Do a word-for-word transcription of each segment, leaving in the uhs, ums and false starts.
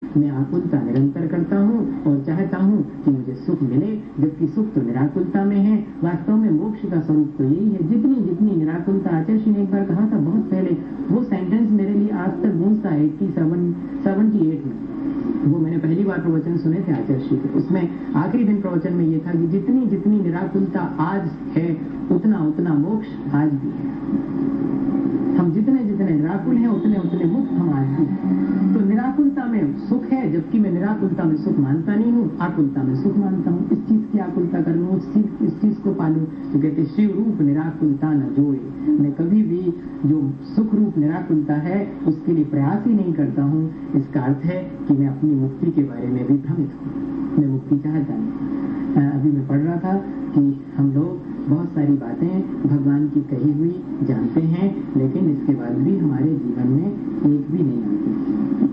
मैं आकुलता निरंतर करता हूँ और चाहता हूँ कि मुझे सुख मिले, जबकि सुख तो निराकुलता में है। वास्तव में मोक्ष का स्वरूप तो यही है। जितनी जितनी निराकुलता, आचार्य ने एक बार कहा था बहुत पहले, वो सेंटेंस मेरे लिए आज तक गूंजता है। एट्टी सेवन सेवेंटी एट में वो मैंने पहली बार प्रवचन सुने थे आचार्य के। उसमें आखिरी दिन प्रवचन में ये था कि जितनी जितनी निराकुलता आज है, उतना उतना मोक्ष आज भी है। हम जितने जितने निराकुल हैं, उतने उतने मुक्त हम आज भी हैं। तो निराकुलता में सुख है, जबकि मैं निराकुलता में सुख मानता नहीं हूँ, आकुलता में सुख मानता हूँ। इस चीज की आकुलता कर लूँ, इस चीज इस चीज को पालूं। तो कहते शिव रूप निराकुलता न जोए। मैं कभी भी जो सुख रूप निराकुलता है उसके लिए प्रयास ही नहीं करता हूँ। इसका अर्थ है कि मैं अपनी मुक्ति के बारे में भी भ्रमित हूँ, मैं मुक्ति चाहता नहीं। अभी मैं पढ़ रहा था कि हम लोग बहुत सारी बातें भगवान की कही हुई जानते हैं, लेकिन इसके बाद भी हमारे जीवन में एक भी नहीं आती।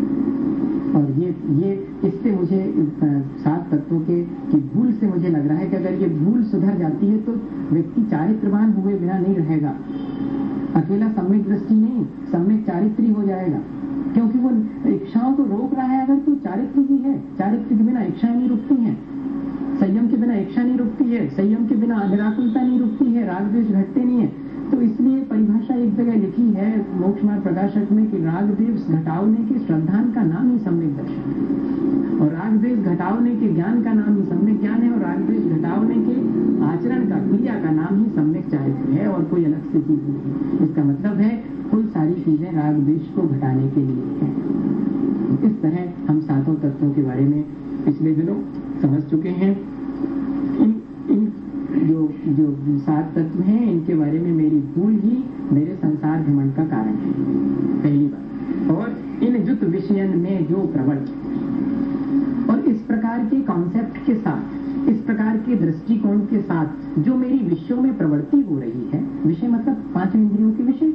और ये ये इससे मुझे सात तत्वों के की भूल से मुझे लग रहा है कि अगर ये भूल सुधर जाती है तो व्यक्ति चारित्रवान हुए बिना नहीं रहेगा। अकेला सम्यक दृष्टि नहीं, सम्यक चारित्री हो जाएगा। क्योंकि वो इच्छाओं को रोक रहा है अगर तो चारित्र ही है। चारित्र के बिना इच्छाएं नहीं रुकती हैं, संयम के बिना इच्छा नहीं रुकती है, संयम के बिना निराकुलता नहीं रुकती है, राग द्वेष घटते नहीं है। तो इसलिए परिभाषा एक जगह लिखी है मोक्ष मार्ग प्रकाशक में कि राग द्वेष घटावने के श्रद्धान का नाम ही सम्यक दर्शन है, और राग द्वेष घटावने के ज्ञान का नाम ही सम्यक ज्ञान है, और राग द्वेष घटावने के आचरण का, क्रिया का नाम ही सम्यक चारित्र है, और कोई अलग से चीज नहीं। इसका मतलब है कोई सारी चीजें राग द्वेष को घटाने के लिए है। इस तरह हम सातों तत्वों के बारे में पिछले दिनों समझ चुके हैं। इन इन जो जो सात तत्व हैं, इनके बारे में मेरी भूल ही मेरे संसार भ्रमण का कारण है, पहली बात। और इन जुत विषयन में जो प्रवृत्ति, और इस प्रकार के कॉन्सेप्ट के साथ, इस प्रकार के दृष्टिकोण के साथ जो मेरी विषयों में प्रवृत्ति हो रही है, विषय मतलब पांच इंद्रियों के विषय,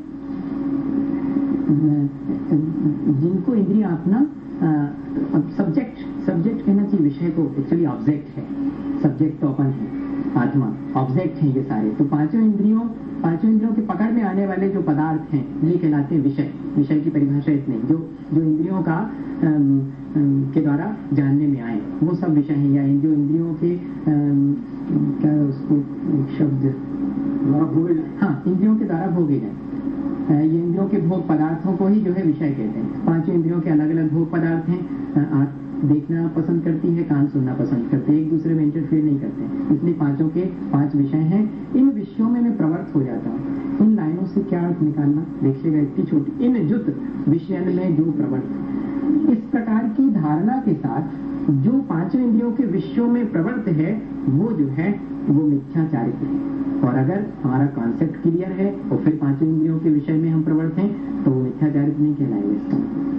जिनको इंद्रिया अपना सब्जेक्ट सब्जेक्ट कहना चाहिए, विषय को एक्चुअली ऑब्जेक्ट है। सब्जेक्ट तो अपन है, आत्मा, ऑब्जेक्ट है ये सारे। तो पांचों इंद्रियों पांचों इंद्रियों के पकड़ में आने वाले जो पदार्थ हैं ये कहलाते हैं विषय। विषय की परिभाषा इतनी, जो जो इंद्रियों का अम, अम, के द्वारा जानने में आए वो सब विषय हैं। या जो इंद्रियों के अम, क्या उसको शब्द, हाँ, इंद्रियों के द्वारा भोगे जाए, ये इंद्रियों के भोग पदार्थों को ही जो है विषय कहते हैं। पांचों इंद्रियों के अलग अलग भोग पदार्थ हैं। आंख देखना पसंद करती है, कान सुनना पसंद करते हैं, एक दूसरे में इंटरफेयर नहीं करते, इसलिए पांचों के पांच विषय हैं। इन विषयों में मैं प्रवृत्त हो जाता हूँ। इन लाइनों से क्या अर्थ निकालना देखिएगा, इतनी छोटी, इन जुत विषयन में जो प्रवृत्त, इस प्रकार की धारणा के साथ जो पांचों इंद्रियों के विषयों में प्रवृत्त है वो जो है वो मिथ्या चारित्र है। और अगर हमारा कॉन्सेप्ट क्लियर है और फिर पांचों इंद्रियों के विषय में हम प्रवृत्त हैं तो वो मिथ्या चारित्र नहीं कहलाएगा।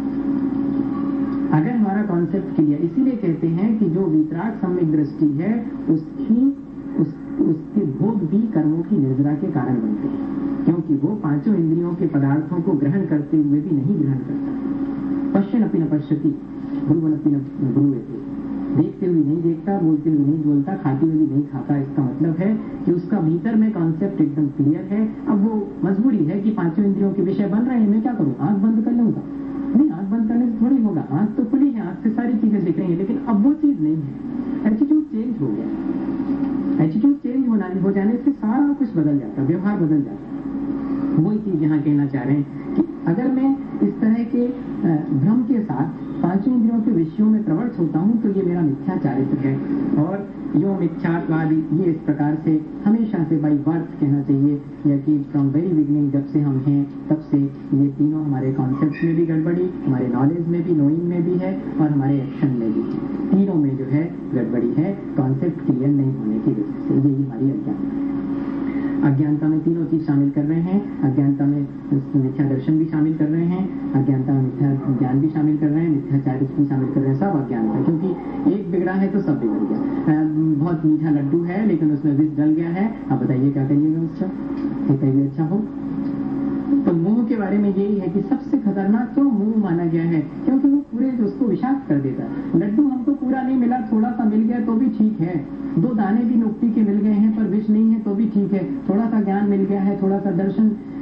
अगर हमारा कॉन्सेप्ट क्लियर, इसीलिए कहते हैं कि जो वितराग सम्यक दृष्टि है उसकी उस, उसके भोग भी कर्मों की निर्जरा के कारण बनते हैं, क्योंकि वो पांचों इंद्रियों के पदार्थों को ग्रहण करते हुए भी नहीं ग्रहण करता। पश्यन अपि न पश्यति, ब्रुवन्नपि न ब्रुवते, देखते हुए नहीं देखता, बोलते हुए नहीं बोलता, खाते हुए भी नहीं खाता। इसका मतलब है कि उसका भीतर में कॉन्सेप्ट एकदम क्लियर है। अब वो मजबूरी है कि पांचों इंद्रियों के विषय बन रहे हैं, मैं क्या करूं, आंख बंद कर लूंगा? नहीं, आंख बंद करने से थोड़ी होगा, आंख तो खुली है, आंख से सारी चीजें दिख रही है, लेकिन अब वो चीज नहीं है। एटीट्यूड चेंज हो गया। एटीट्यूड चेंज होना हो जाने से सारा कुछ बदल जाता, व्यवहार बदल जाता। वही चीज यहाँ कहना चाह रहे हैं कि अगर मैं इस तरह के भ्रम के साथ पांचों इंद्रियों के विषयों में प्रवृत्त होता हूँ तो ये मेरा मिथ्या चारित्र है। और यो मिथ्यात्वादी, ये इस प्रकार से हमेशा से बाई बर्थ कहना चाहिए, या कि फ्रॉम वेरी बिगनिंग, जब से हम हैं तब से ये तीनों हमारे कॉन्सेप्ट में भी गड़बड़ी, हमारे नॉलेज में भी, नोइंग में भी है, और हमारे एक्शन में भी, तीनों में जो है गड़बड़ी है, कॉन्सेप्ट क्लियर नहीं होने की वजह से। यही हमारी अज्ञानता है। अज्ञानता में तीनों चीज शामिल कर रहे हैं, अज्ञानता में मिथ्या दर्शन भी शामिल कर रहे हैं, अज्ञानता में मिथ्या ज्ञान भी शामिल कर रहे हैं, मिथ्या चारित्र भी शामिल कर रहे हैं, सब अज्ञानता। क्योंकि एक बिगड़ा है तो सब बिगड़ गया। बहुत मीठा लड्डू है लेकिन उसमें विष डल गया है, अब बताइए क्या करिएगा उसका, बताइए अच्छा हो। तो मुंह के बारे में यही है कि सबसे खतरनाक क्यों मुंह माना गया है, क्योंकि वो पूरे उसको विषाक्त कर देता है। लड्डू हमको पूरा नहीं मिला, थोड़ा सा मिल गया तो भी ठीक है, दो दाने भी नुक्ति के मिल गए हैं पर विष नहीं है तो भी ठीक है, थोड़ा सा ज्ञान मिल गया है, थोड़ा सा दर्शन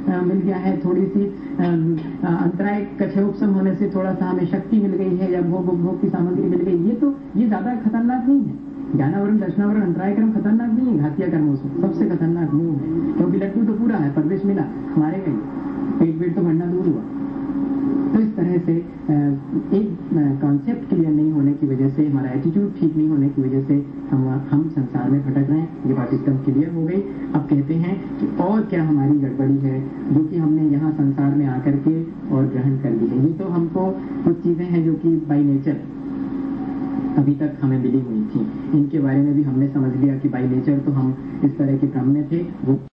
मिल गया है, थोड़ी सी अंतराय कक्षोपशम होने से थोड़ा सा हमें शक्ति मिल गई है या भोग उपभोग की सामग्री मिल गई, ये तो ये ज्यादा खतरनाक नहीं है। ज्ञानावरण दर्शनावरण अंतराय कर्म खतरनाक नहीं है, घातिया कर्मों से सबसे खतरनाक वो है, क्योंकि लड्डू तो पूरा है, परवरिश मिला, हमारे गए, पेट पेट तो भरना दूर हुआ। तो इस तरह से एक कॉन्सेप्ट क्लियर नहीं होने की वजह से, हमारा एटीट्यूड ठीक नहीं होने की वजह से हम हम संसार में भटक रहे हैं। ये बात एकदम क्लियर हो गई। अब कहते हैं कि और क्या हमारी गड़बड़ी है जो कि हमने यहाँ संसार में आकर के और ग्रहण कर ली है। ये तो हमको कुछ चीजें हैं जो कि बाई नेचर अभी तक हमें मिली हुई थी, इनके बारे में भी हमने समझ लिया कि बाई नेचर तो हम इस तरह के क्रम में थे। वो